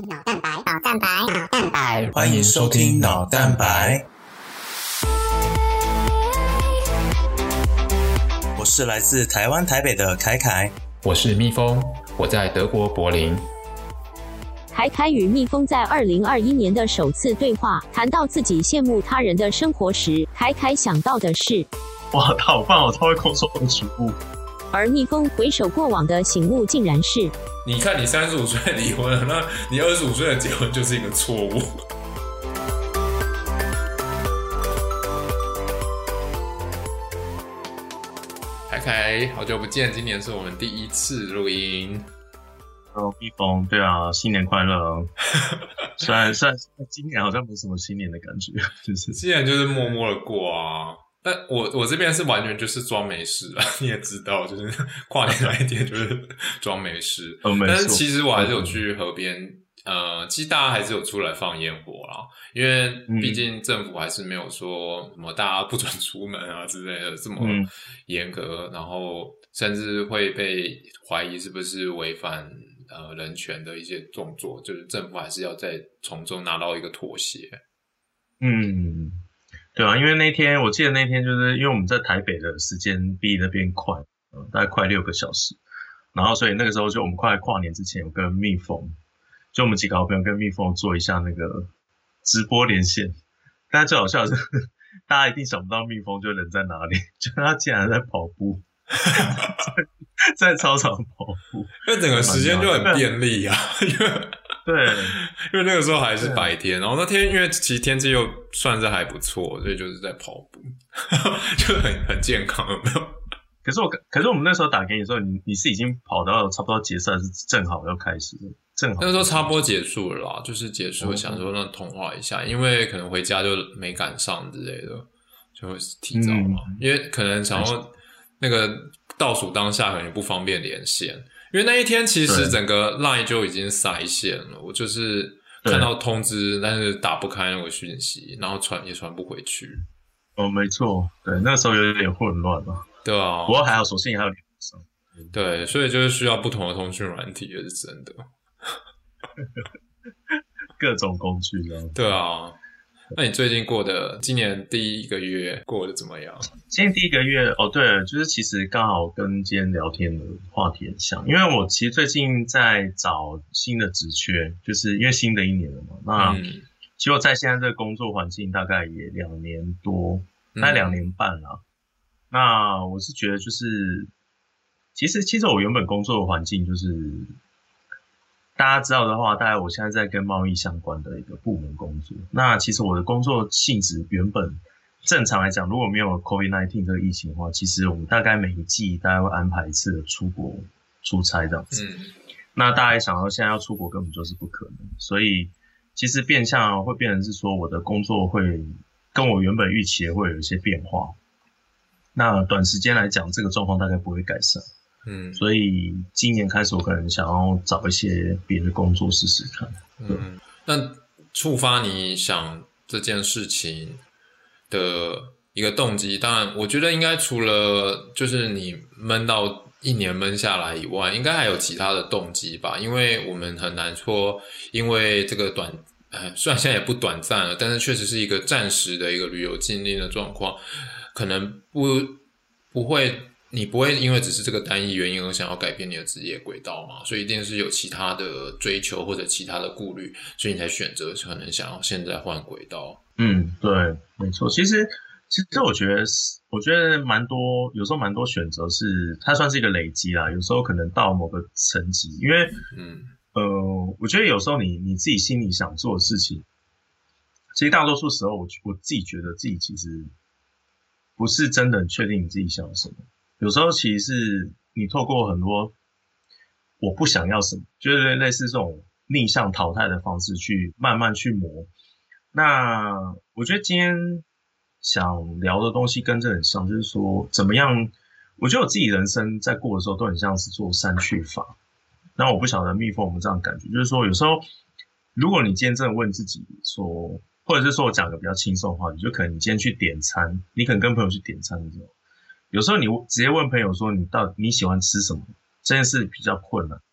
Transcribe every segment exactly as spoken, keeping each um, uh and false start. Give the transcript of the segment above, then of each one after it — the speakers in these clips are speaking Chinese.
脑蛋白，脑蛋白，脑蛋白， 欢迎收听脑蛋白。我是来自台湾台北的凯凯， 我是蜜蜂，我在德国柏林。 凯凯与蜜蜂在二零二一年的首次对话，谈到自己羡慕他人的生活时，凯凯想到的是： 哇，他好棒哦，他会空手取物。 而蜜蜂回首过往的醒悟，竟然是： 你看，你三十五岁离婚了，那你二十五岁的结婚就是一个错误。凯凯，好久不见，今年是我们第一次录音。 哦，蜜蜂，对啊，新年快乐！虽然虽然今年好像没什么新年的感觉，就是今年就是默默的过啊。但我我这边是完全就是装没事啊，你也知道，就是跨年那一天就是装没事。 哦，没错。 但是其实我还是有去河边，呃，其实大家还是有出来放烟火啦，因为毕竟政府还是没有说什么大家不准出门啊之类的这么严格，嗯、然后甚至会被怀疑是不是违反呃人权的一些动作，就是政府还是要在从中拿到一个妥协。 嗯。对啊，因为那天我记得那天就是因为我们在台北的时间比那边快，呃，大概快六个小时，然后所以那个时候就我们快跨年之前有跟蜜蜂，就我们几个好朋友跟蜜蜂做一下那个直播连线，但最好笑的是大家一定想不到蜜蜂就人在哪里，就他竟然在跑步，在, 在操场跑步， 因为整个时间就很便利啊，因为对， 因为那个时候还是白天，然后那天因为其实天气又算是还不错，所以就是在跑步，就很很健康，有没有？ 可是我可是我们那时候打给你的时候，你你是已经跑到差不多结赛，是正好要开始，正好那时候差不多结束了啦，就是结束了，想说那通话一下，因为可能回家就没赶上之类的，就会提早嘛，嗯、因为可能想要那个倒数当下可能不方便连线。因为那一天其实整个 LINE 就已经塞线了，我就是看到通知，但是打不开那个讯息，然后传也传不回去。 哦，没错，对，那时候有点混乱嘛。 对啊， 不过还好，手信还有连上。 对，所以就是需要不同的通讯软体，也是真的。 各种工具这样。 对啊。那你最近过的今年第一个月过得怎么样？ 今年第一个月哦，对了，就是其实刚好跟今天聊天的话题很像，因为我其实最近在找新的职缺，就是因为新的一年了嘛。那、嗯、其实我在现在这个工作环境大概也两年多，大概两年半啦。嗯、那我是觉得就是，其实其实我原本工作的环境就是。大家知道的话，大概我现在在跟贸易相关的一个部门工作。那其实我的工作性质原本正常来讲，如果没有 COVID 十九 这个疫情的话，其实我们大概每一季大概会安排一次的出国出差这样子。嗯、那大家想到现在要出国根本就是不可能，所以其实变相会变成是说我的工作会跟我原本预期的会有一些变化。那短时间来讲，这个状况大概不会改善。嗯，所以今年开始，我可能想要找一些别的工作试试看。 嗯，那触发你想这件事情的一个动机，当然，我觉得应该除了就是你闷到一年闷下来以外，应该还有其他的动机吧？因为我们很难说，因为这个短，呃，虽然现在也不短暂了，但是确实是一个暂时的一个旅游禁令的状况，可能不不会。你不会因为只是这个单一原因而想要改变你的职业轨道嘛？所以一定是有其他的追求或者其他的顾虑，所以你才选择可能想要现在换轨道。 嗯，对，没错。其实，其实我觉得，我觉得蛮多，有时候蛮多选择是它算是一个累积啦。有时候可能到某个层级，因为，嗯，呃，我觉得有时候你你自己心里想做的事情，其实大多数时候我我自己觉得自己其实不是真的很确定你自己想要什么。有时候其实是你透过很多我不想要什么，就是类似这种逆向淘汰的方式去慢慢去磨。那我觉得今天想聊的东西跟这很像，就是说怎么样，我觉得我自己人生在过的时候都很像是做删去法。那我不晓得蜜蜂我们这样的感觉，就是说有时候如果你今天真的问自己说，或者是说我讲个比较轻松的话，你就可能你今天去点餐，你可能跟朋友去点餐的时候，有时候你直接问朋友说你到底你喜欢吃什么，这件事比较困难。可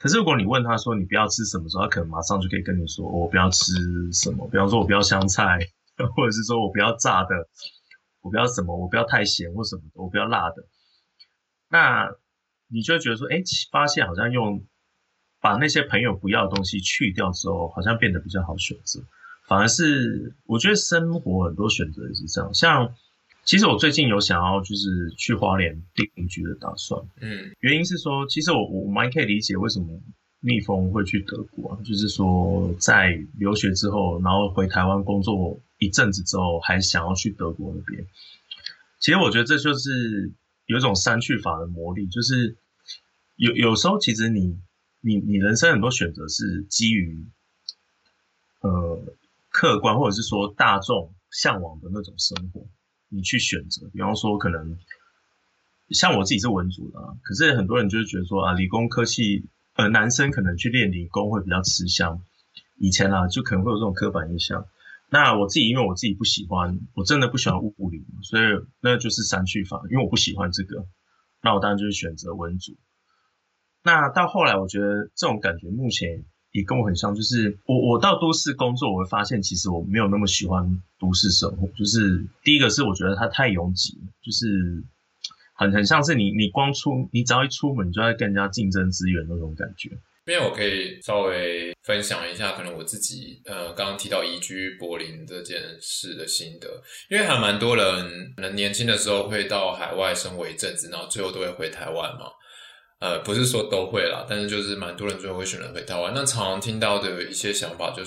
可是如果你问他说你不要吃什么时候，他可能马上就可以跟你说、哦、我不要吃什么，比方说我不要香菜，或者是说我不要炸的，我不要什么，我不要太咸或什么的，我不要辣的。那你就会觉得说，哎，发现好像用把那些朋友不要的东西去掉之后，好像变得比较好选择。反而是我觉得生活很多选择也是这样，像其实我最近有想要就是去花莲定居的打算， 嗯， 原因是说，其实我我蛮可以理解为什么蜜蜂会去德国啊，就是说在留学之后，然后回台湾工作一阵子之后，还想要去德国那边。其实我觉得这就是有一种删去法的魔力，就是有有时候其实你你你人生很多选择是基于呃客观或者是说大众向往的那种生活，你去选择。比方说可能像我自己是文组的啊，可是很多人就是觉得说啊，理工科系呃男生可能去练理工会比较吃香，以前啊就可能会有这种刻板印象。那我自己因为我自己不喜欢，我真的不喜欢物理，所以那就是删去法，因为我不喜欢这个，那我当然就是选择文组。那到后来我觉得这种感觉目前也跟我很像，就是我我到都市工作，我会发现其实我没有那么喜欢都市生活。就是第一个是我觉得它太拥挤，就是很很像是你你光出你只要一出门，你就在跟人家竞争资源那种感觉。 因为我可以稍微分享一下，可能我自己呃刚刚提到移居柏林这件事的心得，因为还蛮多人可能年轻的时候会到海外生活一阵子，然后最后都会回台湾嘛。呃，不是说都会啦，但是就是蛮多人最后会选择回台湾。那常常听到的一些想法就是，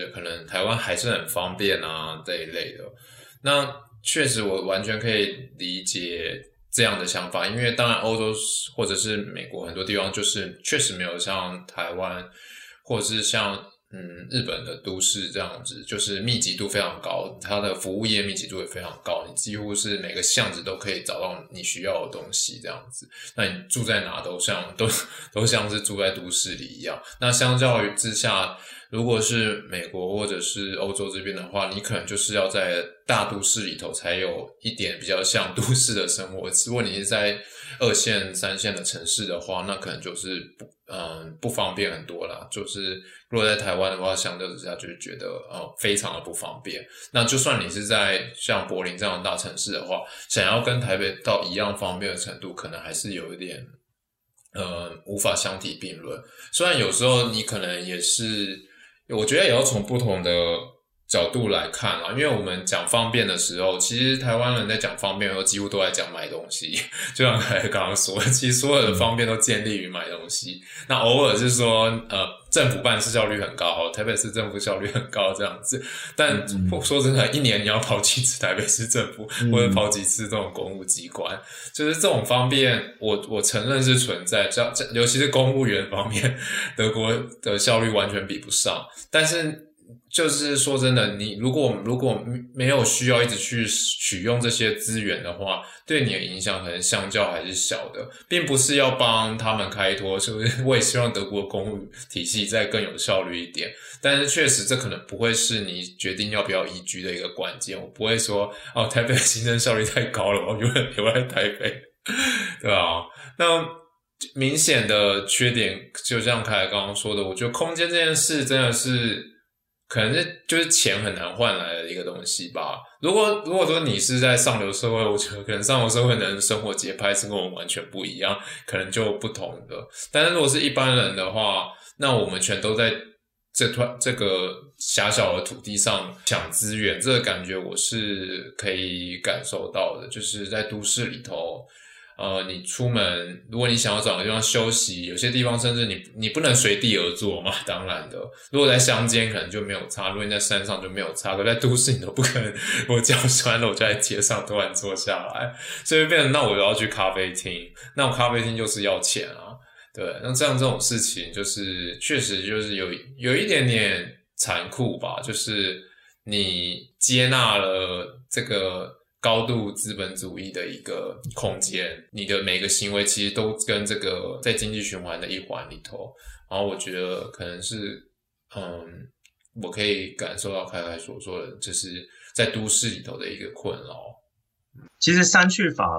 可能台湾还是很方便啊这一类的。那确实我完全可以理解这样的想法，因为当然欧洲或者是美国很多地方就是确实没有像台湾或者是像嗯日本的都市这样子，就是密集度非常高，它的服务业密集度也非常高，你几乎是每个巷子都可以找到你需要的东西这样子。那你住在哪都像都都像是住在都市里一样。那相较于之下，如果是美国或者是欧洲这边的话，你可能就是要在大都市里头才有一点比较像都市的生活。如果你是在二线、三线的城市的话，那可能就是不嗯不方便很多啦。就是如果在台湾的话，相对之下就是觉得呃非常的不方便。那就算你是在像柏林这样的大城市的话，想要跟台北到一样方便的程度，可能还是有一点呃无法相提并论。虽然有时候你可能也是，我觉得也要从不同的角度来看啦，因为我们讲方便的时候，其实台湾人在讲方便的时候几乎都在讲买东西，就像刚刚说的，其实所有的方便都建立于买东西。那偶尔是说呃政府办事效率很高，台北市政府效率很高这样子，但说真的，一年你要跑几次台北市政府，或者跑几次这种公务机关，就是这种方便我我承认是存在，尤其是公务员方面，德国的效率完全比不上。但是就是说真的，你如果如果没有需要一直去取用这些资源的话，对你的影响可能相较还是小的，并不是要帮他们开脱，是不是？我也希望德国公务体系再更有效率一点，但是确实这可能不会是你决定要不要移居的一个关键。我不会说哦，台北的行政效率太高了，我永远留在台北，对吧？那明显的缺点，就像凯凯刚刚说的，我觉得空间这件事真的是。可能是就是钱很难换来的一个东西吧。如果如果说你是在上流社会，我觉得可能上流社会的人生活节拍是跟我们完全不一样，可能就不同的。但是如果是一般人的话，那我们全都在这团这个狭小的土地上抢资源，这个感觉我是可以感受到的。就是在都市里头。呃，你出门，如果你想要找个地方休息，有些地方甚至你你不能随地而坐嘛，当然的。如果在乡间可能就没有差，如果你在山上就没有差，可在都市你都不可能，我脚酸了我就在街上突然坐下来，所以变成那我要去咖啡厅，那我咖啡厅就是要钱啊，对，那这样这种事情就是确实就是有有一点点残酷吧，就是你接纳了这个。高度资本主义的一个空间，你的每个行为其实都跟这个在经济循环的一环里头，然后我觉得可能是，嗯，我可以感受到凯凯所说的，就是在都市里头的一个困扰。 其实删去法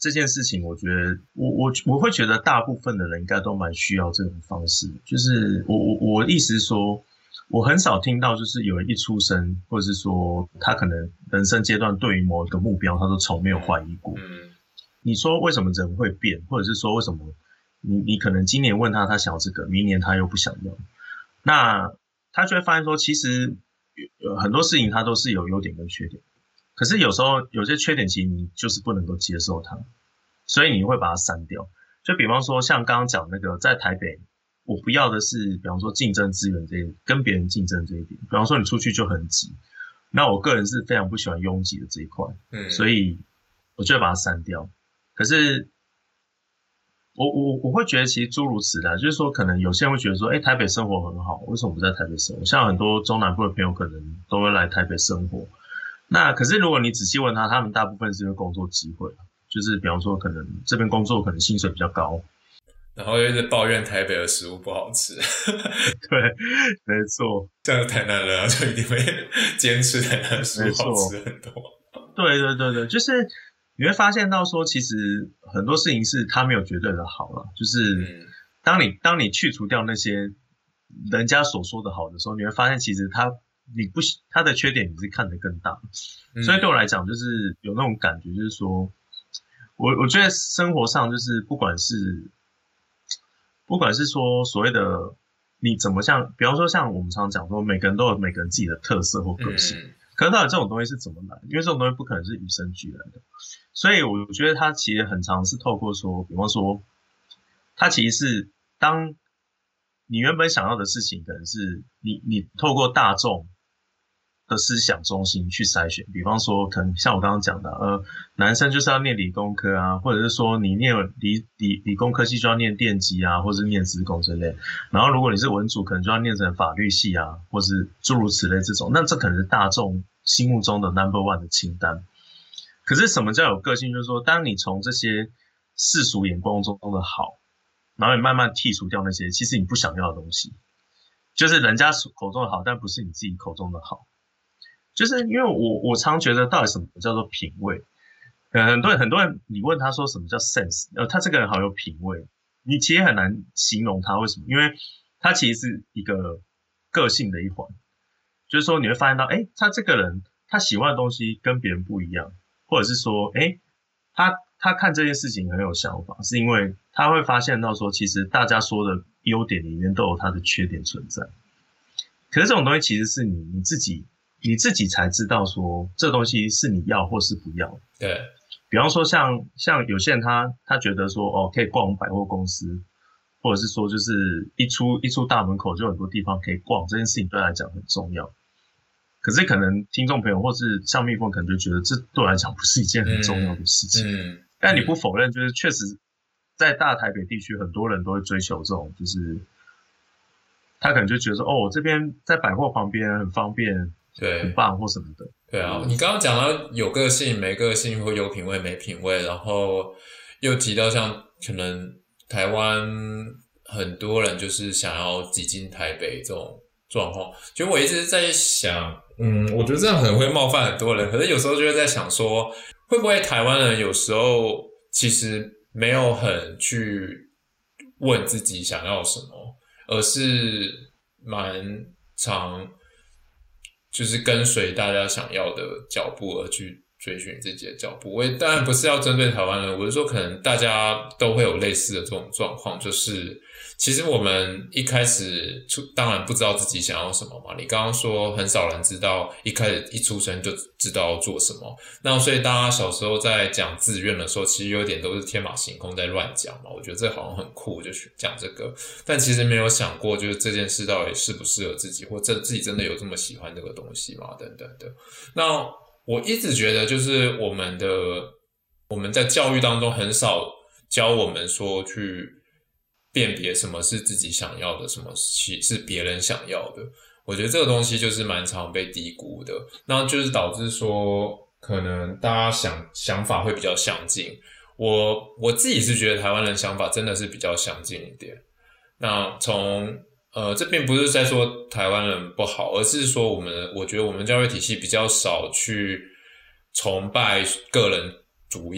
这件事情，我觉得我我我会觉得大部分的人应该都蛮需要这种方式，就是我我我意思是说，我很少听到就是有人一出生，或者是说他可能人生阶段对于某一个目标，他都从没有怀疑过。 嗯， 你说为什么人会变，或者是说为什么你你可能今年问他他想要这个，明年他又不想要，那他就会发现说，其实呃很多事情它都是有优点跟缺点。可是有时候有些缺点其实你就是不能够接受它，所以你会把它删掉。就比方说像刚刚讲那个在台北，我不要的是比方说竞争资源这一跟别人竞争这一点。比方说你出去就很挤，那我个人是非常不喜欢拥挤的这一块，嗯，所以我就会把它删掉。可是我我我会觉得其实诸如此类，就是说可能有些人会觉得说，哎，台北生活很好，为什么不在台北生活？像很多中南部的朋友可能都会来台北生活。那可是如果你仔细问他，他们大部分是因为工作机会，就是比方说可能这边工作可能薪水比较高， 然后又一直抱怨台北的食物不好吃。 对，没错， 这样台南人啊就一定会坚持台南的食物好吃很多。 对对对对，就是你会发现到说，其实很多事情是他没有绝对的好了，就是当你当你去除掉那些人家所说的好的时候，你会发现其实他。你不他的缺点你是看得更大，嗯，所以对我来讲就是有那种感觉，就是说我我觉得生活上就是不管是不管是说所谓的你怎么像，比方说像我们常常讲说每个人都有每个人自己的特色或个性，嗯，可是到底这种东西是怎么来的？因为这种东西不可能是与生俱来的，所以我觉得它其实很常是透过说，比方说它其实是当你原本想要的事情，可能是你你透过大众的思想中心去筛选，比方说可能像我刚刚讲的，呃，男生就是要念理工科啊，或者是说你念理理理工科系就要念电机啊，或者是念资工之类，然后如果你是文组，可能就要念成法律系啊，或是诸如此类这种，那这可能是大众心目中的 number one 的清单。可是什么叫有个性？就是说，当你从这些世俗眼光中的好，然后你慢慢剔除掉那些其实你不想要的东西，就是人家口中的好，但不是你自己口中的好。就是因为我我常觉得到底什么叫做品味，呃，很多人很多人你问他说什么叫 sense， 呃，他这个人好有品味，你其实很难形容他为什么，因为他其实是一个个性的一环，就是说你会发现到，哎，他这个人他喜欢的东西跟别人不一样，或者是说，哎，他他看这件事情很有想法，是因为他会发现到说，其实大家说的优点里面都有他的缺点存在，可是这种东西其实是你你自己。你自己才知道说这东西是你要或是不要。 对， 比方说像像有些人他他觉得说哦可以逛百货公司，或者是说就是一出一出大门口就有很多地方可以逛，这件事情对他来讲很重要。可是可能听众朋友或是像蜜蜂可能就觉得这对我来讲不是一件很重要的事情。嗯嗯、但你不否认，就是确实在大台北地区很多人都会追求这种，就是他可能就觉得说哦我这边在百货旁边很方便。 对， 很棒或什么的。 对啊，你刚刚讲到有个性、没个性，或有品味、没品味，然后又提到像可能台湾很多人就是想要挤进台北这种状况。就我一直在想，嗯，我觉得这样可能会冒犯很多人，可是有时候就会在想说，会不会台湾人有时候其实没有很去问自己想要什么，而是蛮常。就是跟随大家想要的脚步而去追寻自己的脚步。我当然不是要针对台湾人，我是说可能大家都会有类似的这种状况，就是其实我们一开始当然不知道自己想要什么嘛。你刚刚说很少人知道一开始一出生就知道要做什么，那所以大家小时候在讲志愿的时候，其实有点都是天马行空在乱讲嘛。我觉得这好像很酷，就去讲这个，但其实没有想过就是这件事到底适不适合自己，或者自己真的有这么喜欢这个东西嘛，等等的。那我一直觉得就是我们的我们在教育当中很少教我们说去辨别什么是自己想要的，什么是别人想要的。我觉得这个东西就是蛮常被低估的，那就是导致说可能大家想想法会比较相近。我我自己是觉得台湾人想法真的是比较相近一点。那从呃，这并不是在说台湾人不好，而是说我们，我觉得我们教育体系比较少去崇拜个人主义，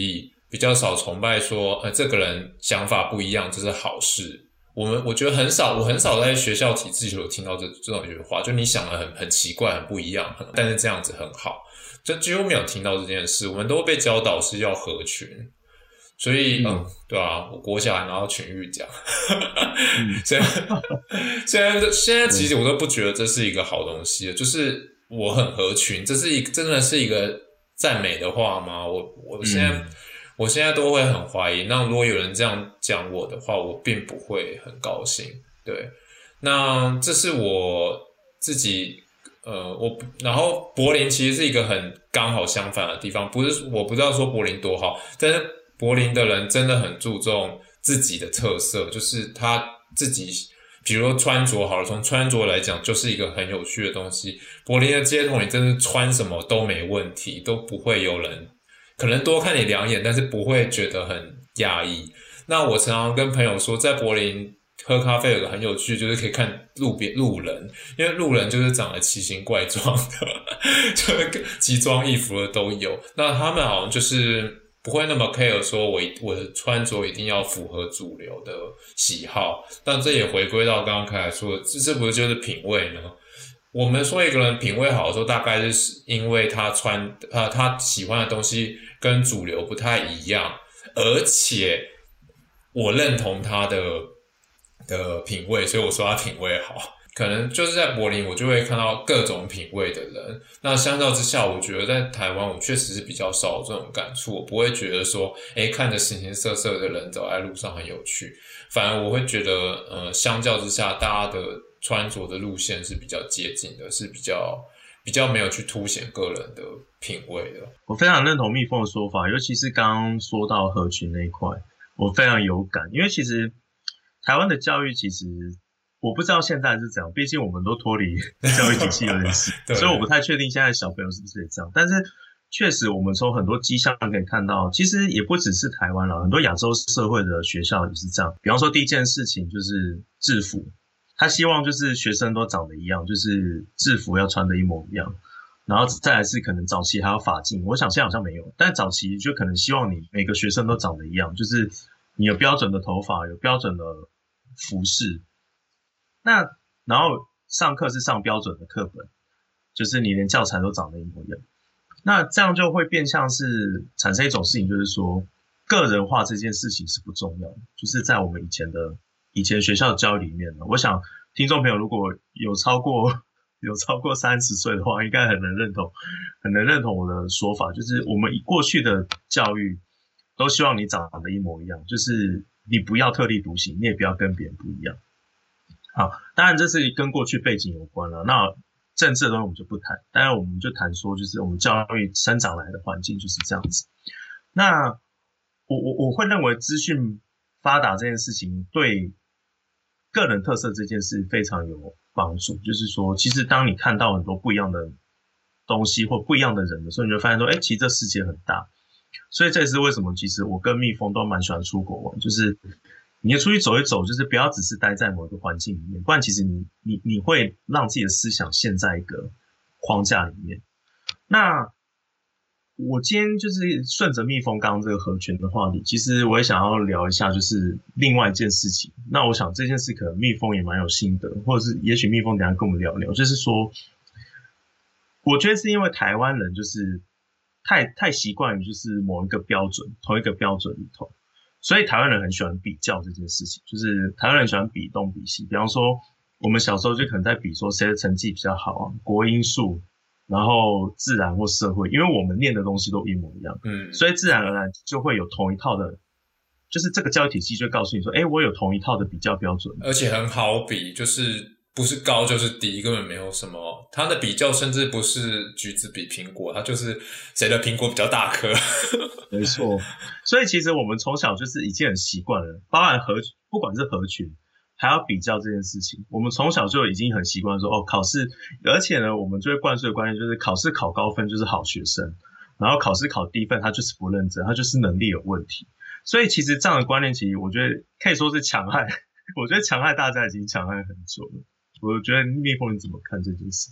比较少崇拜说，呃，这个人想法不一样，这是好事。我们我觉得很少，我很少在学校体制有听到这这种一句话，就你想的很很奇怪，很不一样，很但是这样子很好，就几乎没有听到这件事。我们都被教导是要合群，所以嗯，嗯对啊，我国小还拿到群育奖，现在现在现在其实我都不觉得这是一个好东西，就是我很合群，这是一真的是一个赞美的话吗？我我现在。嗯我现在都会很怀疑，那如果有人这样讲我的话，我并不会很高兴。对，那这是我自己，呃，我然后柏林其实是一个很刚好相反的地方，不是我不知道说柏林多好，但是柏林的人真的很注重自己的特色，就是他自己，比如说穿着好了，从穿着来讲，就是一个很有趣的东西。柏林的街头，你真的穿什么都没问题，都不会有人。可能多看你两眼，但是不会觉得很压抑。那我常常跟朋友说，在柏林喝咖啡有个很有趣，就是可以看路边路人，因为路人就是长得奇形怪状的，就是奇装异服的都有。那他们好像就是不会那么 care 说我我的穿着一定要符合主流的喜好。但这也回归到刚刚开始说的，这这不是就是品味呢？我们说一个人品味好的时候，大概是因为他穿呃他喜欢的东西跟主流不太一样，而且我认同他的的品味，所以我说他品味好。可能就是在柏林，我就会看到各种品味的人。那相较之下，我觉得在台湾，我确实是比较少这种感触。我不会觉得说，诶，看着形形色色的人走在路上很有趣，反而我会觉得，呃，相较之下，大家的穿着的路线是比较接近的，是比较比较没有去凸显个人的品味的。 我非常认同蜜蜂的说法，尤其是刚刚说到合群那一块，我非常有感。因为其实台湾的教育，其实我不知道现在是怎样，毕竟我们都脱离教育体系有点时，所以我不太确定现在小朋友是不是也这样。但是确实，我们从很多迹象可以看到，其实也不只是台湾啦，很多亚洲社会的学校也是这样。比方说，第一件事情就是制服。他希望就是学生都长得一样，就是制服要穿的一模一样，然后再来是可能早期还有发镜，我想现在好像没有，但早期就可能希望你每个学生都长得一样，就是你有标准的头发，有标准的服饰，那然后上课是上标准的课本，就是你连教材都长得一模一样，那这样就会变相是产生一种事情，就是说个人化这件事情是不重要的，就是在我们以前的。以前学校的教育里面呢，我想听众朋友如果有超过有超过三十岁的话，应该很能认同，很能认同我的说法，就是我们过去的教育都希望你长得一模一样，就是你不要特立独行，你也不要跟别人不一样。好，当然这是跟过去背景有关了。那政治的东西我们就不谈，当然我们就谈说，就是我们教育生长来的环境就是这样子。那我我我会认为资讯发达这件事情对个人特色这件事非常有帮助，就是说，其实当你看到很多不一样的东西或不一样的人的时候，你就发现说，哎，其实这世界很大。所以这也是为什么，其实我跟蜜蜂都蛮喜欢出国玩，就是你要出去走一走，就是不要只是待在某个环境里面，不然其实你你你会让自己的思想陷在一个框架里面。那我今天就是顺着蜜蜂刚刚这个合群的话题，其实我也想要聊一下，就是另外一件事情。那我想这件事可能蜜蜂也蛮有心得，或者是也许蜜蜂等一下跟我们聊聊，就是说，我觉得是因为台湾人就是太太习惯于就是某一个标准，同一个标准里头，所以台湾人很喜欢比较这件事情，就是台湾人喜欢比东比西。比方说，我们小时候就可能在比说谁的成绩比较好啊，国英数。然后自然或社会，因为我们念的东西都一模一样，嗯，所以自然而然就会有同一套的，就是这个教育体系就会告诉你说，哎，我有同一套的比较标准， 而且很好比，就是不是高就是低，根本没有什么，它的比较甚至不是橘子比苹果，它就是谁的苹果比较大颗， 没错。所以其实我们从小就是已经很习惯了，包含合，不管是合群。还要比较这件事情，我们从小就已经很习惯说，哦，考试，而且呢，我们就会灌输的观念就是考试考高分就是好学生，然后考试考低分他就是不认真，他就是能力有问题。所以其实这样的观念，其实我觉得可以说是强害，我觉得强害大家已经强害很久了。我觉得蜜蜂你怎么看这件事情？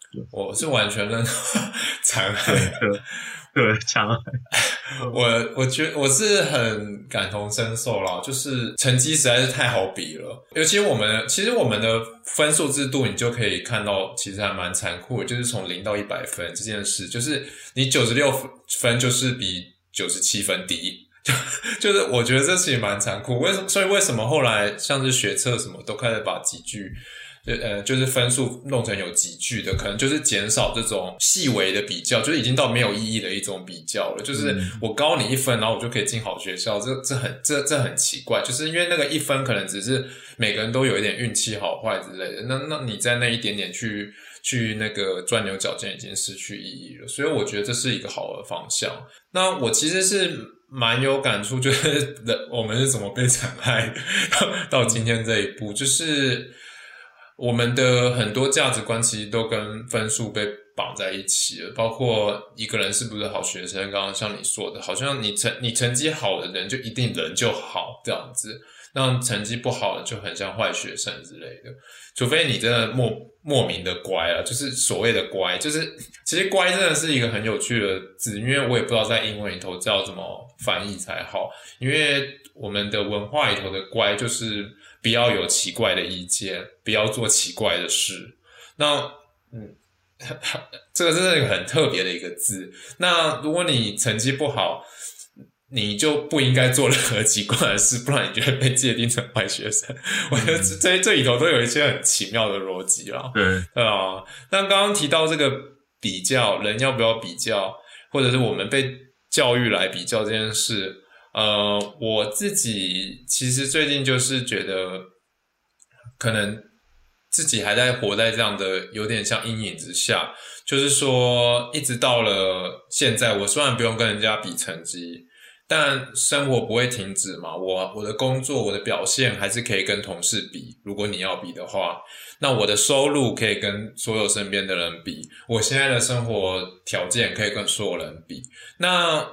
我是完全认同残害。 对对，残害。 我我觉得我是很感同身受啦，就是成绩实在是太好比了，尤其我们其实我们的分数制度，你就可以看到其实还蛮残酷的，就是从零到一百分这件事，就是你九十六分就是比九十七分低。就是我觉得这其实蛮残酷，为什么？所以为什么后来像是学测什么都开始把级距，呃，就是分数弄成有级距的，可能就是减少这种细微的比较，就是已经到没有意义的一种比较了。就是我高你一分，然后我就可以进好学校，这这很这这很奇怪，就是因为那个一分可能只是每个人都有一点运气好坏之类的，那那你在那一点点去去那个钻牛角尖，已经失去意义了。所以我觉得这是一个好的方向。那我其实是蛮有感触，就是我们是怎么被残害到今天这一步，就是我们的很多价值观其实都跟分数被绑在一起了，包括一个人是不是好学生，刚刚像你说的，好像你成你成绩好的人就一定人就好这样子，那成绩不好的就很像坏学生之类的，除非你真的莫莫名的乖了，就是所谓的乖，就是其实乖真的是一个很有趣的字，因为我也不知道在英文里头知道怎么翻译才好，因为我们的文化里头的乖就是不要有奇怪的意见，不要做奇怪的事。那嗯，这个真是一个很特别的一个字。那如果你成绩不好，你就不应该做任何奇怪的事，不然你就会被界定成坏学生。我觉得这这里头都有一些很奇妙的逻辑啦。 对对啊。那刚刚提到这个比较，人要不要比较，或者是我们被教育来比较这件事，呃，我自己其实最近就是觉得，可能自己还在活在这样的有点像阴影之下，就是说，一直到了现在，我虽然不用跟人家比成绩，但生活不会停止嘛，我我的工作我的表现还是可以跟同事比，如果你要比的话，那我的收入可以跟所有身边的人比，我现在的生活条件可以跟所有人比，那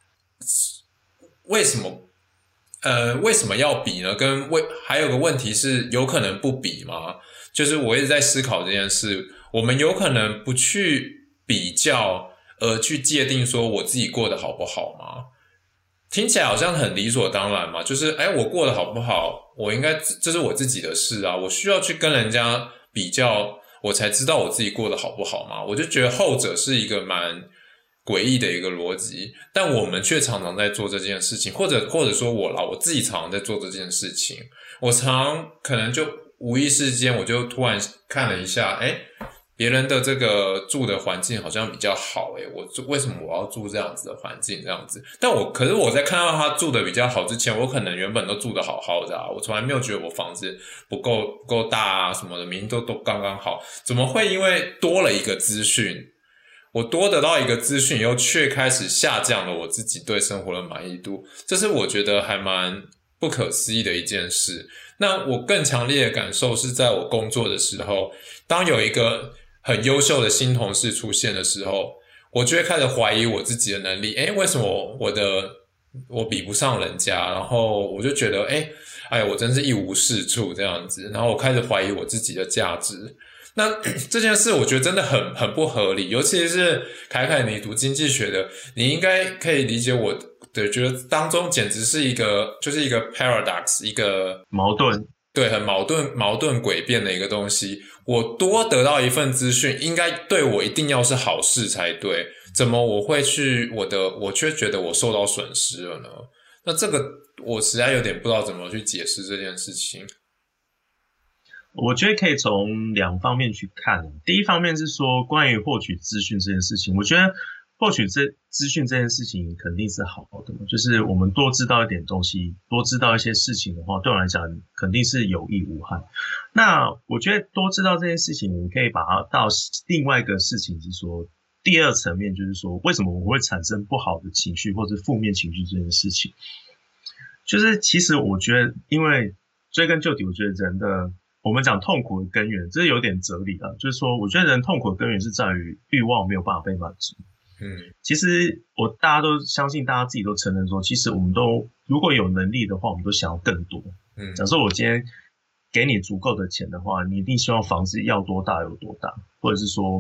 为什么呃为什么要比呢？跟为还有个问题是有可能不比吗？就是我一直在思考这件事，我们有可能不去比较而去界定说我自己过得好不好吗？听起来好像很理所当然嘛，就是诶我过得好不好，我应该这是我自己的事啊，我需要去跟人家比较，我才知道我自己过得好不好吗？我就觉得后者是一个蛮诡异的一个逻辑，但我们却常常在做这件事情，或者或者说我啦，我自己常常在做这件事情，我常可能就无意识间我就突然看了一下，诶别人的这个住的环境好像比较好诶，我为什么我要住这样子的环境这样子？但我可是我在看到他住的比较好之前，我可能原本都住得好好的啊，我从来没有觉得我房子不够不够大啊什么的，明明都都刚刚好，怎么会因为多了一个资讯，我多得到一个资讯以后，却开始下降了我自己对生活的满意度？这是我觉得还蛮不可思议的一件事。那我更强烈的感受是在我工作的时候，当有一个很优秀的新同事出现的时候，我就会开始怀疑我自己的能力。诶为什么我的我比不上人家？然后我就觉得诶哎我真是一无是处这样子，然后我开始怀疑我自己的价值。那这件事我觉得真的很很不合理，尤其是凯凯你读经济学的，你应该可以理解我的觉得当中简直是一个就是一个 paradox， 一个矛盾， 对，很矛盾矛盾诡辩的一个东西。我多得到一份资讯，应该对我一定要是好事才对，怎么我会去我的我却觉得我受到损失了呢？那这个我实在有点不知道怎么去解释这件事情。 我觉得可以从两方面去看。第一方面是说关于获取资讯这件事情，我觉得获取这资讯这件事情肯定是好的，就是我们多知道一点东西，多知道一些事情的话，对我来讲肯定是有益无害。那我觉得多知道这件事情，我们可以把它到另外一个事情是说，第二层面就是说，为什么我们会产生不好的情绪或者负面情绪这件事情，就是其实我觉得，因为追根究底，我觉得人的我们讲痛苦的根源，这是有点哲理啊，就是说，我觉得人痛苦的根源是在于欲望没有办法被满足。嗯，其实我大家都相信，大家自己都承认说，其实我们都如果有能力的话，我们都想要更多。嗯，假设我今天给你足够的钱的话，你一定希望房子要多大有多大，或者是说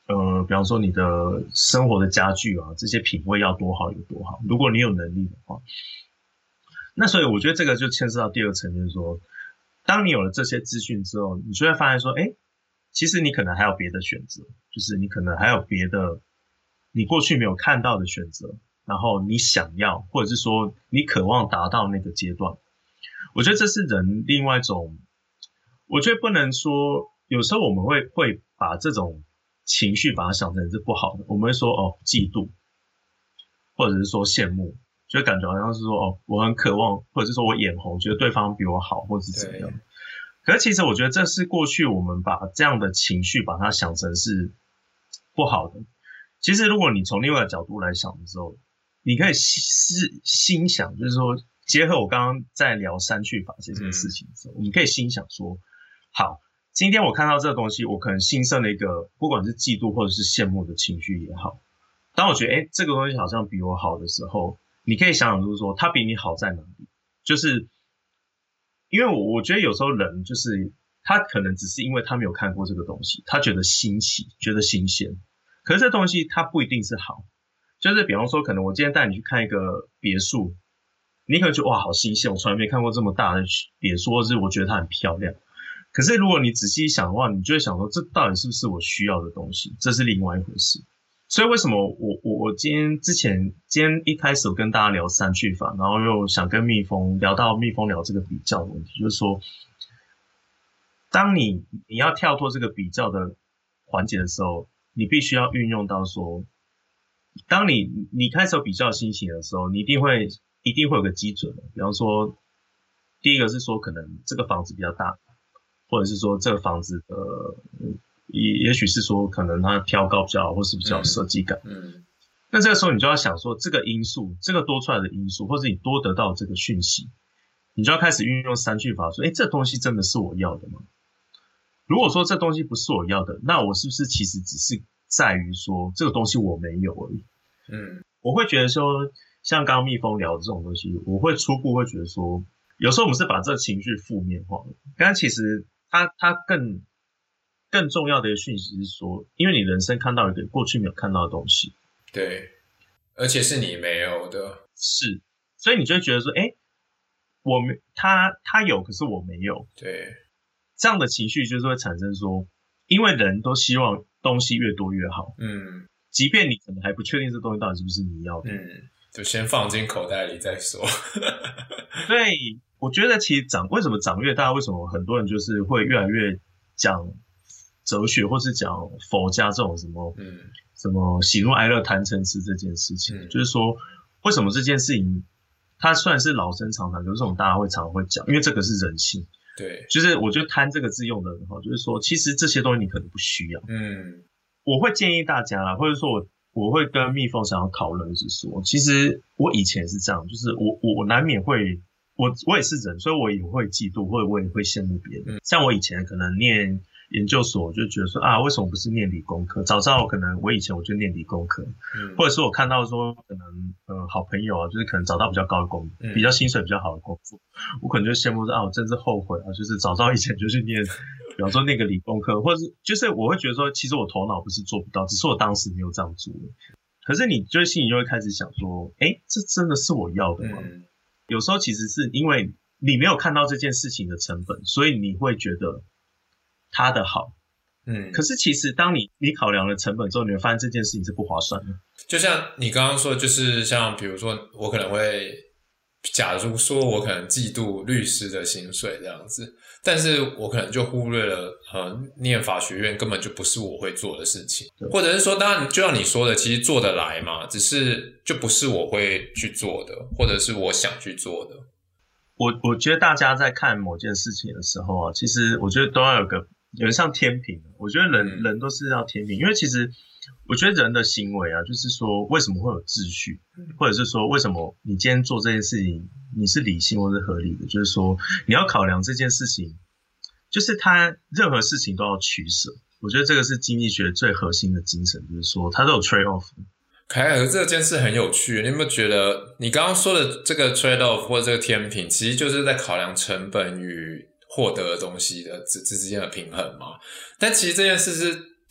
呃，比方说你的生活的家具啊，这些品味要多好有多好。如果你有能力的话，那所以我觉得这个就牵涉到第二层，就是说，当你有了这些资讯之后，你就会发现说，哎，其实你可能还有别的选择，就是你可能还有别的你过去没有看到的选择，然后你想要，或者是说你渴望达到那个阶段。我觉得这是人另外一种，我觉得不能说，有时候我们会会把这种情绪把它想成是不好的，我们会说哦嫉妒，或者是说羡慕，就感觉好像是说哦我很渴望，或者是说我眼红，觉得对方比我好，或者是怎么样。可是其实我觉得这是过去我们把这样的情绪把它想成是不好的。其实如果你从另外一个角度来想的时候，你可以心心想，就是说结合我刚刚在聊删去法这件事情的时候，你可以心想说，好，今天我看到这个东西，我可能心生了一个不管是嫉妒或者是羡慕的情绪也好。当我觉得诶这个东西好像比我好的时候，你可以想想就是说它比你好在哪里，就是因为我我觉得有时候人就是他可能只是因为他没有看过这个东西，他觉得新奇，觉得新鲜，可是这东西它不一定是好。就是比方说可能我今天带你去看一个别墅，你可能觉得哇好新鲜，我从来没看过这么大的别墅，或是我觉得它很漂亮。可是如果你仔细想的话，你就会想说这到底是不是我需要的东西，这是另外一回事。所以为什么我我我今天之前今天一开始我跟大家聊删去法，然后又想跟蜜蜂聊到蜜蜂聊这个比较的问题，就是说当你你要跳脱这个比较的环节的时候，你必须要运用到说，当你你开始有比较心情的时候，你一定会一定会有个基准的。比方说第一个是说可能这个房子比较大，或者是说这个房子的也也许是说可能它挑高比较好，或是比较有设计感。嗯，嗯那这个时候你就要想说这个因素，这个多出来的因素，或者你多得到这个讯息，你就要开始运用删去法，说诶这东西真的是我要的吗？如果说这东西不是我要的，那我是不是其实只是在于说这个东西我没有而已。嗯，我会觉得说像刚刚蜜蜂聊的这种东西，我会初步会觉得说有时候我们是把这个情绪负面化了，刚刚其实它它更更重要的一个讯息是说，因为你人生看到一个过去没有看到的东西， 对，而且是你没有的， 是，所以你就会觉得说诶我没他他有可是我没有， 对， 这样的情绪就是会产生说，因为人都希望东西越多越好，嗯，即便你可能还不确定这东西到底是不是你要的， 嗯，就先放进口袋里再说。 对，我觉得其实长为什么长越大，为什么很多人就是会越来越讲哲学，或是讲佛家这种什么，嗯，什么喜怒哀乐贪嗔痴这件事情，嗯，就是说为什么这件事情它虽然是老生常谈，可是这种大家会常常会讲，因为这个是人性。 对， 就是我觉得贪这个字用的很好，就是说其实这些东西你可能不需要。嗯，我会建议大家啦，或者说我我会跟蜜蜂想要讨论是说，其实我以前是这样，就是我我我难免会，我我也是人，所以我也会嫉妒，或者我也会羡慕别人。嗯，像我以前可能念研究所，我就觉得说啊，为什么不是念理工科？早知道可能我以前我就念理工科，嗯，或者是我看到说可能呃好朋友啊，就是可能找到比较高的工，嗯，比较薪水比较好的工作，我可能就羡慕说啊，我真是后悔啊，就是早知道以前就去念，比方说那个理工科，或者是就是我会觉得说，其实我头脑不是做不到，只是我当时没有这样做。可是你就心里就会开始想说，诶，这真的是我要的吗？嗯，有时候其实是因为你没有看到这件事情的成本，所以你会觉得它的好，嗯，可是其实当你你考量了成本之后，你会发现这件事情是不划算的。 就像你刚刚说的，就是像比如说我可能会，假如说我可能嫉妒律师的薪水这样子，但是我可能就忽略了呃，念法学院根本就不是我会做的事情，或者是说当然就像你说的，其实做得来嘛，只是就不是我会去做的，或者是我想去做的。 我我觉得大家在看某件事情的时候啊，其实我觉得都要有个有点像天平，我觉得人、嗯、人都是要天平，因为其实我觉得人的行为啊，就是说为什么会有秩序，或者是说为什么你今天做这件事情你是理性或是合理的，就是说你要考量这件事情，就是它任何事情都要取舍。我觉得这个是经济学最核心的精神，就是说它都有 trade off。 凯尔，这件事很有趣，你有没有觉得你刚刚说的这个 trade off 或者这个天平，其实就是在考量成本与获得的东西的之之间的平衡嘛？但其实这件事是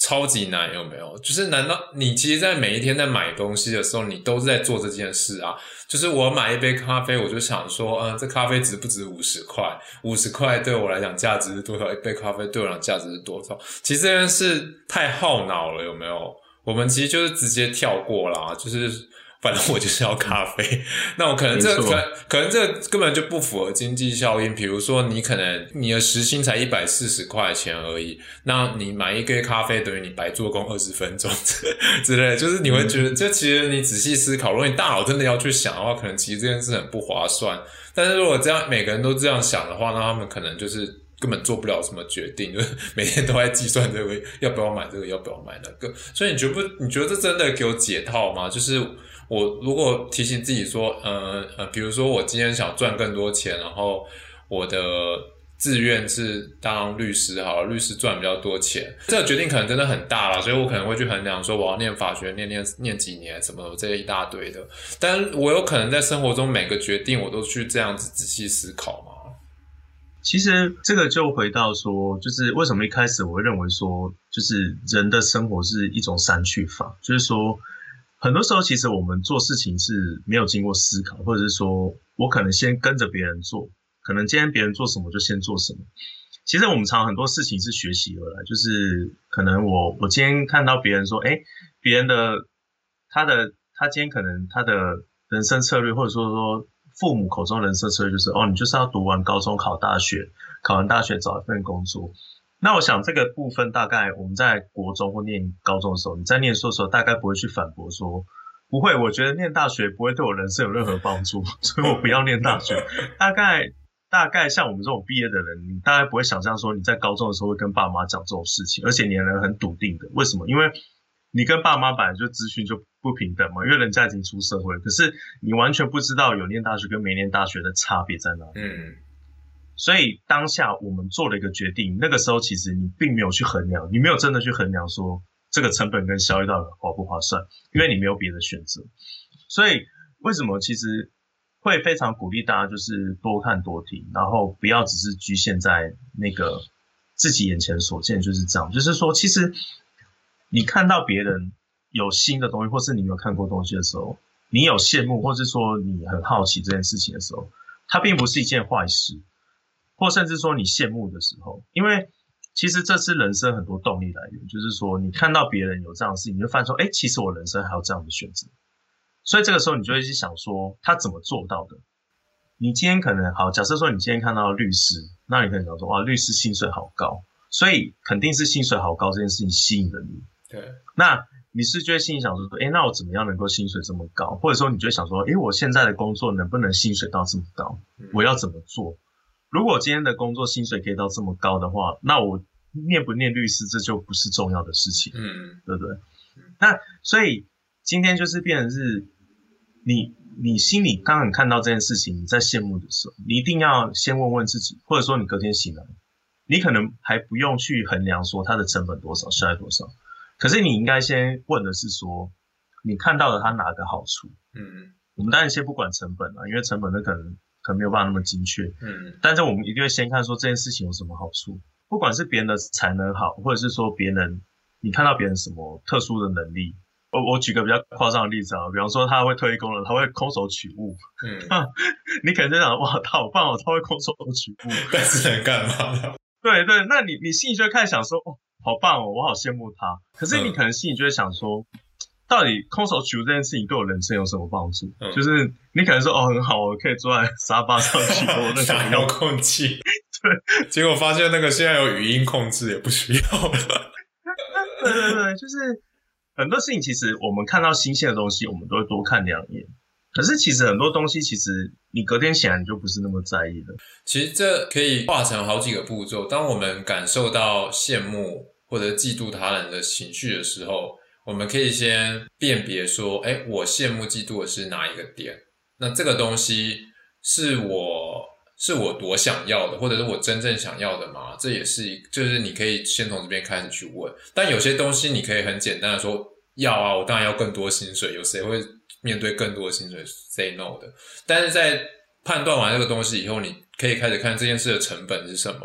超级难，有没有？就是难道你其实在每一天在买东西的时候，你都是在做这件事啊？就是我买一杯咖啡，我就想说，嗯，这咖啡值不值五十块？五十块对我来讲价值是多少？一杯咖啡对我来讲价值是多少？其实这件事太耗脑了，有没有？我们其实就是直接跳过啦，就是反正我就是要咖啡。那我可能这个可能可能这个根本就不符合经济效应。比如说你可能你的时薪才一百四十块钱而已，那你买一杯咖啡等于你白做工二十分钟之类的，就是你会觉得这其实你仔细思考，如果你大脑真的要去想的话，可能其实这件事很不划算。但是如果这样每个人都这样想的话，那他们可能就是根本做不了什么决定，就是每天都在计算这个要不要买这个要不要买那个。所以你觉得不你觉得这真的给我解套吗？就是我如果提醒自己说呃呃比如说我今天想赚更多钱，然后我的志愿是当律师好了，律师赚比较多钱，这个决定可能真的很大啦，所以我可能会去衡量说我要念法学念念念几年什么这一大堆的，但我有可能在生活中每个决定我都去这样子仔细思考吗？ 其实这个就回到说，就是为什么一开始我会认为说，就是人的生活是一种删去法，就是说很多时候其实我们做事情是没有经过思考，或者是说我可能先跟着别人做，可能今天别人做什么就先做什么。其实我们常常很多事情是学习而来，就是可能我我今天看到别人说，诶，别人的他的他今天可能他的人生策略，或者说说父母口中人生策略就是哦，你就是要读完高中考大学，考完大学找一份工作。那我想这个部分大概我们在国中或念高中的时候，你在念书的时候大概不会去反驳说不会，我觉得念大学不会对我人生有任何帮助，所以我不要念大学。大概大概像我们这种毕业的人，你大概不会想象说你在高中的时候会跟爸妈讲这种事情，而且你人很笃定的。为什么？因为你跟爸妈本来就资讯就不平等嘛，因为人家已经出社会了，可是你完全不知道有念大学跟没念大学的差别在哪里。嗯，所以当下我们做了一个决定，那个时候其实你并没有去衡量，你没有真的去衡量说这个成本跟效益到底划不划算，因为你没有别的选择。所以为什么其实会非常鼓励大家就是多看多听，然后不要只是局限在那个自己眼前所见，就是这样。就是说其实你看到别人有新的东西，或是你没有看过东西的时候，你有羡慕，或是说你很好奇这件事情的时候，它并不是一件坏事，或甚至说你羡慕的时候，因为其实这是人生很多动力来源，就是说你看到别人有这样的事情，你就发现说，哎，其实我人生还有这样的选择，所以这个时候你就会去想说，他怎么做到的？你今天可能好，假设说你今天看到律师，那你可能想说，哇，律师薪水好高，所以肯定是薪水好高这件事情吸引了你。 对， 那你是就会心里想说，诶，那我怎么样能够薪水这么高？或者说你就会想说，诶，我现在的工作能不能薪水到这么高？我要怎么做？如果今天的工作薪水可以到这么高的话，那我念不念律师这就不是重要的事情，嗯，对不对？那所以今天就是变成是你你心里刚刚看到这件事情，你在羡慕的时候，你一定要先问问自己，或者说你隔天醒来，你可能还不用去衡量说它的成本多少，效益多少。可是你应该先问的是说，你看到了它哪个好处？嗯，我们当然先不管成本啦，因为成本那可能可能没有办法那么精确。嗯，但是我们一定会先看说这件事情有什么好处，不管是别人的才能好，或者是说别人你看到别人什么特殊的能力。我我举个比较夸张的例子啊，比方说他会推功了，他会空手取物。嗯，你可能就想哇，他好棒哦，他会空手取物， 但是能干嘛？ 对对，那你你心里就会开始想说，哦，好棒哦，我好羡慕他。可是你可能心里就会想说，嗯、到底空手取物这件事情对我人生有什么帮助？嗯、就是你可能说哦很好，我可以坐在沙发上取我那个遥控器，对，结果发现那个现在有语音控制也不需要了。 对对对，就是很多事情其实我们看到新鲜的东西，我们都会多看两眼。可是其实很多东西，其实你隔天醒来你就不是那么在意了。 其实这可以划成好几个步骤。当我们感受到羡慕或者嫉妒他人的情绪的时候，我们可以先辨别说，诶，我羡慕嫉妒的是哪一个点？那这个东西是我是我多想要的，或者是我真正想要的吗？这也是就是你可以先从这边开始去问。但有些东西你可以很简单的说，要啊，我当然要更多薪水，有谁会面对更多的薪水 say no 的？但是在判断完这个东西以后，你可以开始看这件事的成本是什么，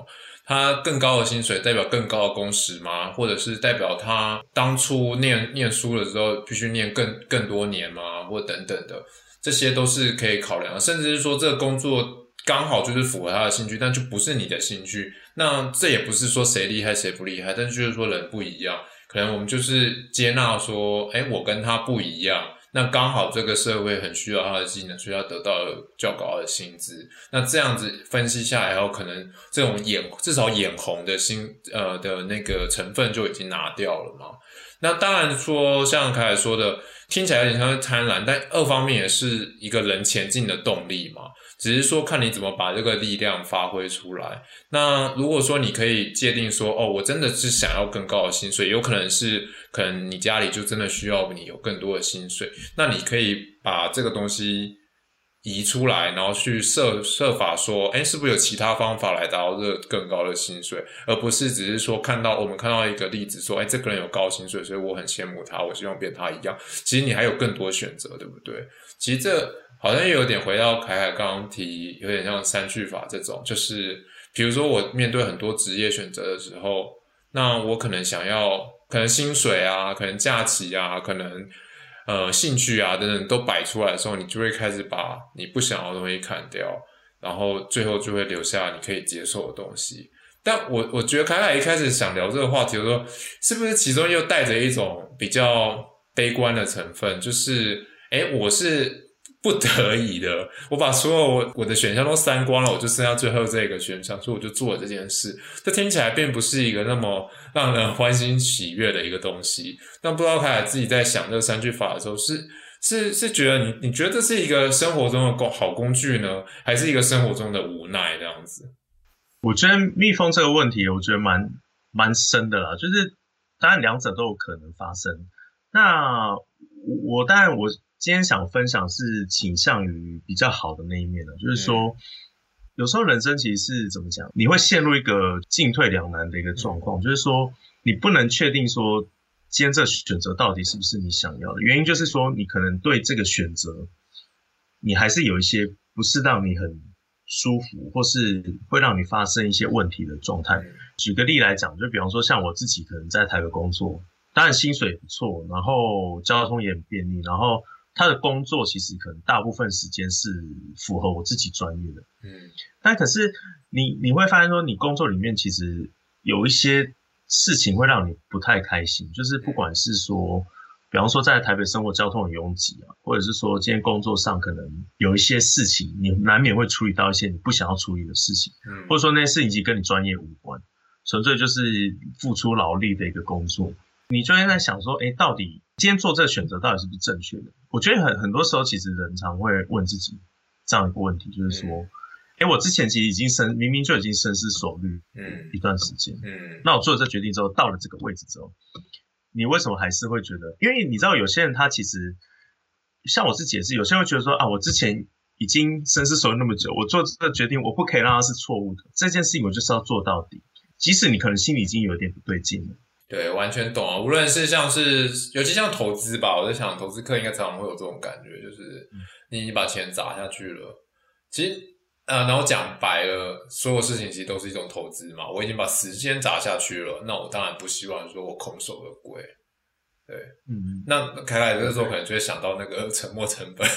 他更高的薪水代表更高的工时吗？或者是代表他当初念念书的时候必须念更更多年吗？或等等的，这些都是可以考量的。甚至是说这个工作刚好就是符合他的兴趣，但就不是你的兴趣。那这也不是说谁厉害谁不厉害，但是就是说人不一样，可能我们就是接纳说，诶，我跟他不一样。那刚好这个社会很需要他的技能，所以他得到了较高的薪资。那这样子分析下来后，可能这种眼至少眼红的心呃的那个成分就已经拿掉了嘛。那当然说像凯凯说的，听起来有点像是贪婪，但二方面也是一个人前进的动力嘛。只是说看你怎么把这个力量发挥出来。那如果说你可以界定说，哦，我真的是想要更高的薪水，有可能是可能你家里就真的需要你有更多的薪水，那你可以把这个东西移出来，然后去设设法说，诶，是不是有其他方法来达到这个更高的薪水，而不是只是说看到我们看到一个例子说，诶，这个人有高薪水，所以我很羡慕他，我希望变他一样。其实你还有更多选择，对不对？其实这好像也有点回到凯凯刚刚提，有点像删去法这种，就是比如说我面对很多职业选择的时候，那我可能想要可能薪水啊，可能假期啊，可能呃兴趣啊等等都摆出来的时候，你就会开始把你不想要的东西砍掉，然后最后就会留下你可以接受的东西。但我我觉得凯凯一开始想聊这个话题的时候，是不是其中又带着一种比较悲观的成分，就是诶我是不得已的，我把所有我的选项都删光了，我就剩下最后这个选项，所以我就做了这件事。这听起来并不是一个那么让人欢欣喜悦的一个东西。但不知道凯凯自己在想这个删去法的时候，是是是觉得你你觉得这是一个生活中的好工具呢，还是一个生活中的无奈这样子？ 我觉得蜜蜂这个问题，我觉得蛮蛮深的啦，就是当然两者都有可能发生。那我当然我今天想分享是倾向于比较好的那一面的，就是说、嗯、有时候人生其实是怎么讲，你会陷入一个进退两难的一个状况、嗯、就是说你不能确定说今天这选择到底是不是你想要的，原因就是说你可能对这个选择你还是有一些不是让你很舒服，或是会让你发生一些问题的状态。举个例来讲，就比方说像我自己可能在台北工作，当然薪水也不错，然后交通也很便利，然后他的工作其实可能大部分时间是符合我自己专业的，嗯，但可是你你会发现说，你工作里面其实有一些事情会让你不太开心，就是不管是说，比方说在台北生活交通很拥挤啊，或者是说今天工作上可能有一些事情，你难免会处理到一些你不想要处理的事情，嗯，或者说那些事情已经跟你专业无关，纯粹就是付出劳力的一个工作。你就会在想说，诶，到底今天做这个选择到底是不是正确的？我觉得很很多时候，其实人常会问自己这样一个问题，就是说，诶，我之前其实已经深，明明就已经深思熟虑一段时间，嗯，那我做了这决定之后，到了这个位置之后，你为什么还是会觉得？因为你知道，有些人他其实像我自己也是，有些人会觉得说啊，我之前已经深思熟虑那么久，我做这个决定，我不可以让它是错误的，这件事情我就是要做到底，即使你可能心里已经有点不对劲了。 对，完全懂啊！无论是像是，尤其像投资吧，我在想，投资客应该常常会有这种感觉，就是你已经把钱砸下去了，其实呃，然后讲白了，所有事情其实都是一种投资嘛。我已经把时间砸下去了，那我当然不希望说我空手而归。对，嗯，那凯凯这个时候可能就会想到那个沉没成本，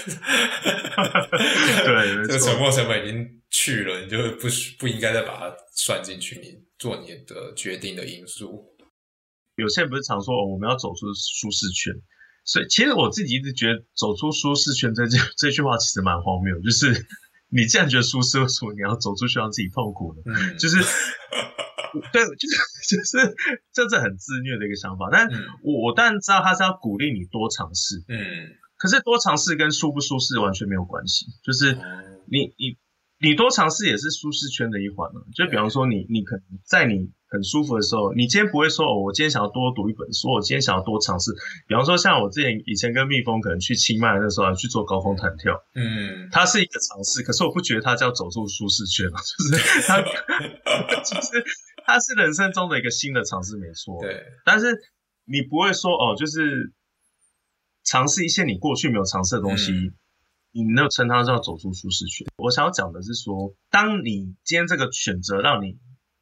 对， 这个沉没成本已经去了，你就不不应该再把它算进去，你做你的决定的因素。 有些人不是常说、哦、我们要走出舒适圈，所以其实我自己一直觉得走出舒适圈这这句话其实蛮荒谬，就是你既然觉得舒适，为什么你要走出去让自己痛苦呢？嗯，就是对，就是就是这是很自虐的一个想法。但我我当然知道他是要鼓励你多尝试，嗯，可是多尝试跟舒不舒适完全没有关系，就是你你你多尝试也是舒适圈的一环啊。就比方说你你可能在你很舒服的时候，你今天不会说哦，我今天想要多读一本书，我今天想要多尝试。比方说像我之前以前跟蜜蜂可能去清迈那时候去做高空弹跳，嗯，它是一个尝试，可是我不觉得它叫走出舒适圈啊，就是它其实它是人生中的一个新的尝试，没错。对，但是你不会说哦，就是尝试一些你过去没有尝试的东西。嗯，你没有称它叫走出舒适圈。我想要讲的是说，当你今天这个选择让你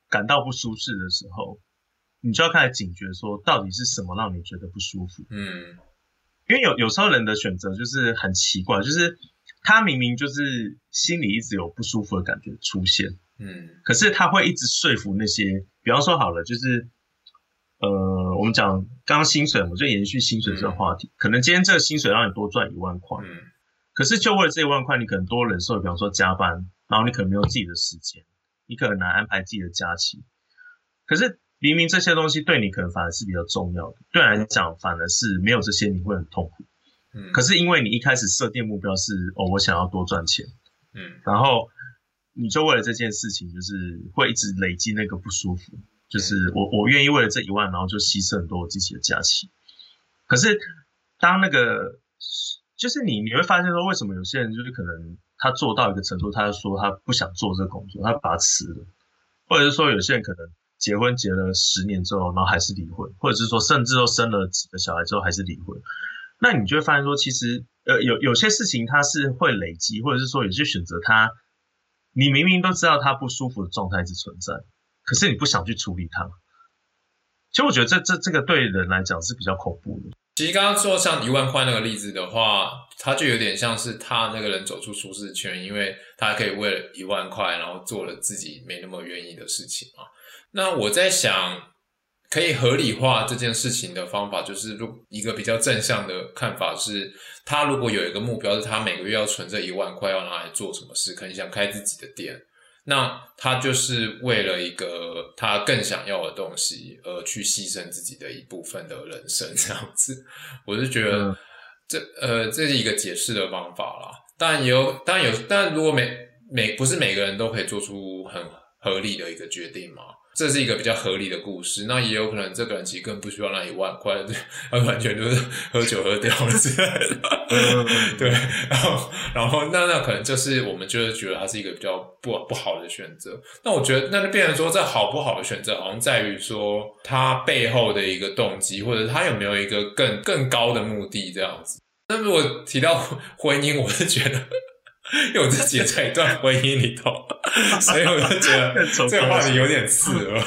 感到不舒适的时候，你就要开始警觉说，到底是什么让你觉得不舒服？ 嗯， 因为有有时候人的选择就是很奇怪，就是他明明就是心里一直有不舒服的感觉出现， 嗯， 可是他会一直说服那些，比方说好了，就是呃，我们讲刚刚薪水，我就延续薪水这个话题，嗯、可能今天这个薪水让你多赚一万块， 嗯， 可是就为了这一万块，你可能多忍受，比方说加班，然后你可能没有自己的时间，你可能难安排自己的假期，可是明明这些东西对你可能反而是比较重要的，对你来讲反而是没有这些你会很痛苦。嗯，可是因为你一开始设定目标是哦，我想要多赚钱，嗯，然后你就为了这件事情，就是会一直累积那个不舒服，就是我我愿意为了这一万，然后就牺牲很多我自己的假期。可是当那个就是你你会发现说，为什么有些人就是可能他做到一个程度，他就说他不想做这个工作，他把它辞了，或者是说有些人可能结婚结了十年之后，然后还是离婚，或者是说甚至都生了几个小孩之后还是离婚，那你就会发现说，其实呃有有些事情它是会累积，或者是说有些选择它，你明明都知道它不舒服的状态是存在，可是你不想去处理它。其实我觉得这这这个对人来讲是比较恐怖的。 其实刚刚说像一万块那个例子的话，它就有点像是他那个人走出舒适圈，因为他可以为了一万块，然后做了自己没那么愿意的事情嘛。那我在想，可以合理化这件事情的方法，就是一个比较正向的看法是，他如果有一个目标是他每个月要存这一万块要拿来做什么事，可能想开自己的店，那他就是为了一个他更想要的东西而去牺牲自己的一部分的人生，这样子，我是觉得这呃这是一个解释的方法啦。当然也有，当然有，但如果每每不是每个人都可以做出很合理的一个决定嘛。这是一个比较合理的故事，那也有可能这个人其实更不需要那一万块，他完全就是喝酒喝掉了之类的。对，然后然后那那可能就是我们就是觉得他是一个比较不不好的选择。那我觉得那就变成说，这好不好的选择好像在于说他背后的一个动机，或者他有没有一个更更高的目的这样子。那如果提到婚姻，我是觉得。因为我自己也在一段婚姻里头，所以我就觉得这个话题有点刺耳。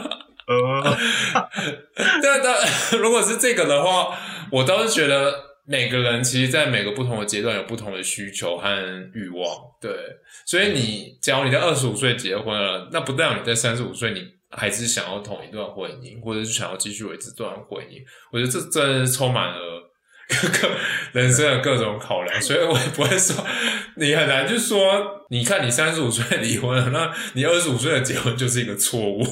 但但如果是这个的话，我倒是觉得每个人其实在每个不同的阶段有不同的需求和欲望，对。所以你假如你在二十五岁结婚了，那不代表你在三十五岁你还是想要同一段婚姻，或者是想要继续维持这段婚姻。我觉得这真的是充满了人生的各种考量，所以我也不会说你很难就说你看你三十五岁离婚了，那你二十五岁的结婚就是一个错误。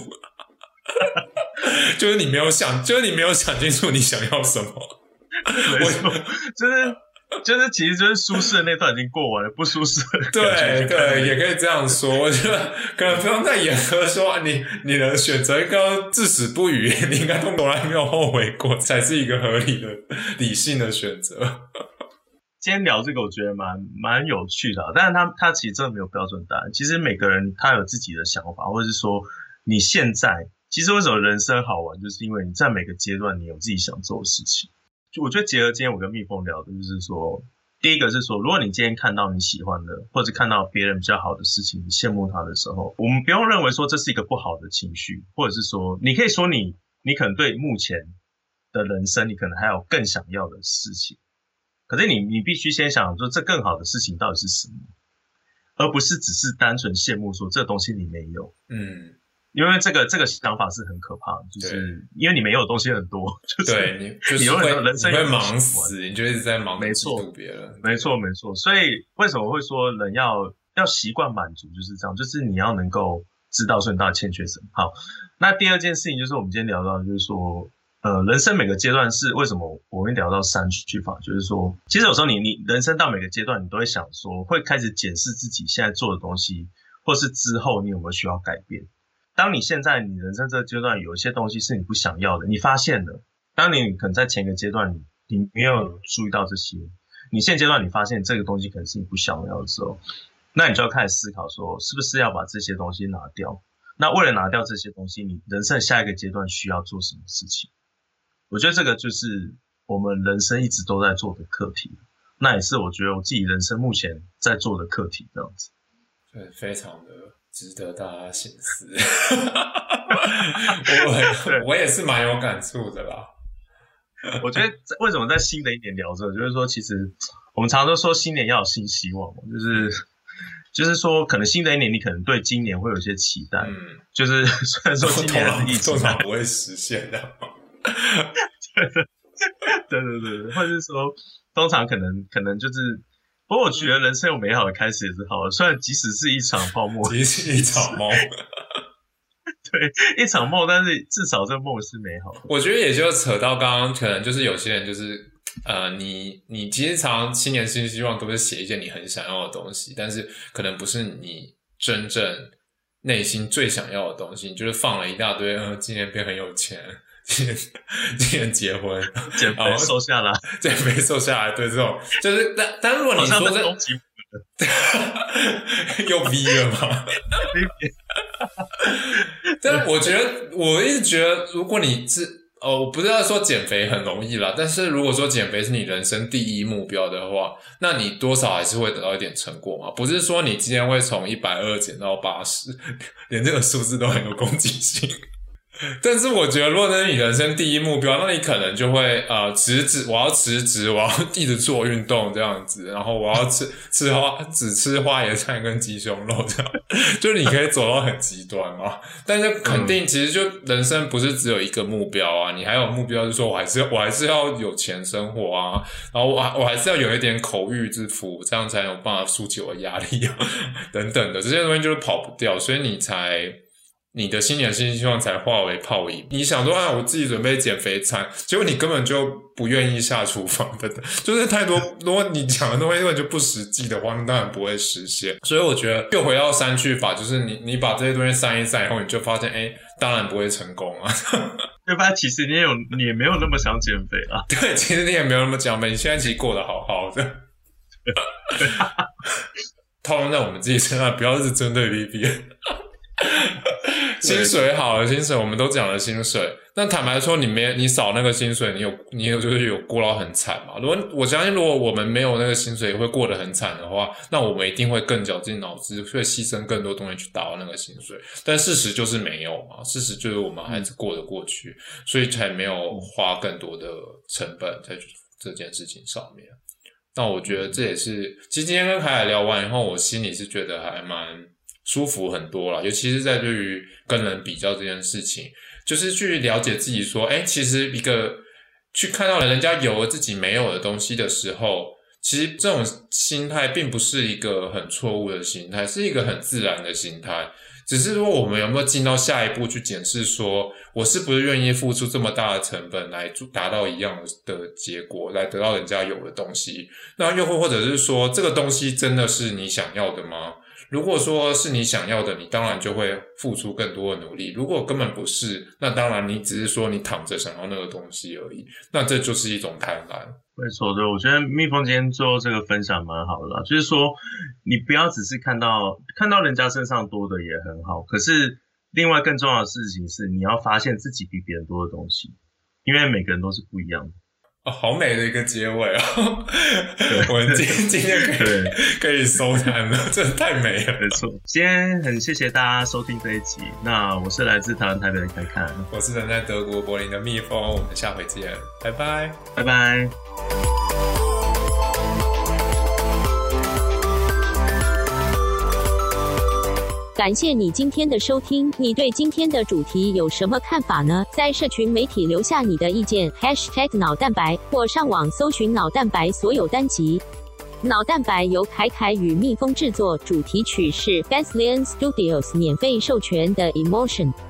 就是你没有想就是你没有想清楚你想要什么。 没错，就是就是其实就是舒适的那段已经过完了，不舒适的对对，也可以这样说。我觉得可能不用太严苛说你你的选择应该要至死不渝，你应该都从来没有后悔过，才是一个合理的理性的选择。 今天聊这个我觉得蛮蛮有趣的，但是他他其实真的没有标准答案。其实每个人他有自己的想法，或者是说你现在其实为什么人生好玩，就是因为你在每个阶段你有自己想做的事情。就我觉得结合今天我跟蜜蜂聊的，就是说，第一个是说，如果你今天看到你喜欢的，或者看到别人比较好的事情，你羡慕他的时候，我们不用认为说这是一个不好的情绪，或者是说，你可以说你，你可能对目前的人生，你可能还有更想要的事情，可是你你必须先想说，这更好的事情到底是什么，而不是只是单纯羡慕说这个东西你没有，嗯。因为这个这个想法是很可怕的，就是因为你没有的东西很多，就是对你就是你会人生你会忙死，你就一直在忙没错别人， 没错没错。所以为什么会说人要要习惯满足，就是这样，就是你要能够知道说你到底欠缺什么。好，那第二件事情就是我们今天聊到的，就是说，呃，人生每个阶段是为什么我们聊到删去法，就是说，其实有时候你你人生到每个阶段，你都会想说，会开始检视自己现在做的东西，或是之后你有没有需要改变。当你现在你人生这个阶段有一些东西是你不想要的，你发现了，当你可能在前一个阶段你你没有注意到这些，你现阶段你发现这个东西可能是你不想要的时候，那你就要开始思考说是不是要把这些东西拿掉。那为了拿掉这些东西，你人生下一个阶段需要做什么事情？我觉得这个就是我们人生一直都在做的课题，那也是我觉得我自己人生目前在做的课题这样子。 对，非常的值得大家省思。 我我也是蛮有感触的啦。 我觉得为什么在新的一年聊这个，就是说，其实我们常常都说新年要有新希望，就是就是说，可能新的一年你可能对今年会有一些期待，嗯，就是虽然说今年是疫情， 通常不会实现的。 对对对对，或者是说，通常可能可能就是。不过我觉得人生有美好的开始也是好的，虽然即使是一场泡沫， 即使一场梦， 对，一场梦，但是至少这个梦是美好的。 我觉得也就扯到刚刚，可能就是有些人就是呃，你你其实常新年新希望都是写一些你很想要的东西，但是可能不是你真正内心最想要的东西，你就是放了一大堆，嗯、呃，今年变很有钱。今年今年结婚， 减肥瘦下来， 减肥瘦下来，对这种就是，但但如果你说这又 V 了吗？但我觉得，我一直觉得，如果你是哦，我不是要说减肥很容易啦，但是如果说减肥是你人生第一目标的话，那你多少还是会得到一点成果嘛。不是说你今天会从一百二减到八十，连这个数字都很有攻击性。但是我觉得，如果那是你人生第一目标，那你可能就会呃辞职，我要辞职，我要一直做运动这样子，然后我要吃吃花，只吃花椰菜跟鸡胸肉这样，就是你可以走到很极端嘛。但是肯定，其实就人生不是只有一个目标啊，你还有目标，就是说我还是我还是要有钱生活啊，然后我我还是要有一点口欲之福，这样才有办法疏解我的压力啊，等等的这些东西就是跑不掉，所以你才。你的新年新希望才化为泡影。你想说啊，我自己准备减肥餐，结果你根本就不愿意下厨房的，就是太多。如果你讲的东西根本就不实际的话，那当然不会实现。所以我觉得又回到删去法，就是你你把这些东西删一删以后，你就发现，哎，当然不会成功啊。 对吧？其实你也有，你也没有那么想减肥啊。 对，其实你也没有那么减肥，你现在其实过得好好的。套用在我们自己身上，不要一直针对 V B。薪水好了，薪水我们都讲了薪水。那坦白说，你没你少那个薪水，你有你有就是有过到很惨嘛？如果我相信，如果我们没有那个薪水会过得很惨的话，那我们一定会更绞尽脑汁，会牺牲更多东西去达到那个薪水。但事实就是没有嘛，事实就是我们还是过得过去，所以才没有花更多的成本在这件事情上面。那我觉得这也是，其实今天跟凯凯聊完以后，我心里是觉得还蛮舒服很多啦，尤其是在对于跟人比较这件事情，就是去了解自己说，诶，其实一个去看到人家有了自己没有的东西的时候，其实这种心态并不是一个很错误的心态，是一个很自然的心态。只是说我们有没有进到下一步去检视说，我是不是愿意付出这么大的成本来达到一样的结果，来得到人家有的东西。那又或者是说，这个东西真的是你想要的吗？如果说是你想要的，你当然就会付出更多的努力。如果根本不是，那当然你只是说你躺着想要那个东西而已，那这就是一种贪婪。 没错，对，我觉得蜜蜂今天最后这个分享蛮好的啦，就是说你不要只是看到看到人家身上多的也很好，可是另外更重要的事情是你要发现自己比别人多的东西，因为每个人都是不一样的。 哦，好美的一个结尾哦！我们今今天可以可以收摊了，真的太美了。 没错，今天很谢谢大家收听这一集。那我是来自台湾台北的凯凯， 我是人在德国柏林的蜜蜂，我们下回见，拜拜， 拜拜。 感谢你今天的收听，你对今天的主题有什么看法呢？在社群媒体留下你的意见 hashtag 脑蛋白，或上网搜寻脑蛋白所有单集。脑蛋白由凯凯与蜜蜂制作，主题曲是 Basilian Studios 免费授权的 Emotion。